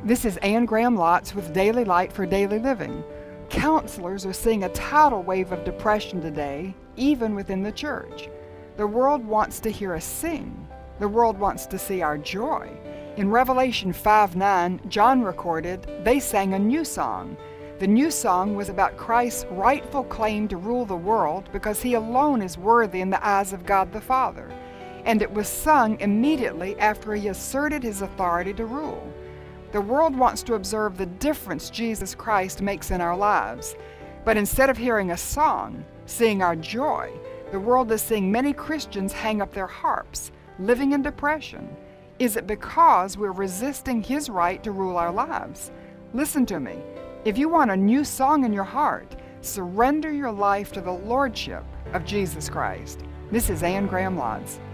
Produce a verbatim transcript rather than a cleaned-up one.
This is Anne Graham Lotz with Daily Light for Daily Living. Counselors are seeing a tidal wave of depression today, even within the church. The world wants to hear us sing. The world wants to see our joy. In Revelation five nine, John recorded, they sang a new song. The new song was about Christ's rightful claim to rule the world because he alone is worthy in the eyes of God the Father. And it was sung immediately after he asserted his authority to rule. The world wants to observe the difference Jesus Christ makes in our lives. But instead of hearing a song, seeing our joy, the world is seeing many Christians hang up their harps, living in depression. Is it because we're resisting his right to rule our lives? Listen to me. If you want a new song in your heart, surrender your life to the Lordship of Jesus Christ. This is Anne Graham Lotz.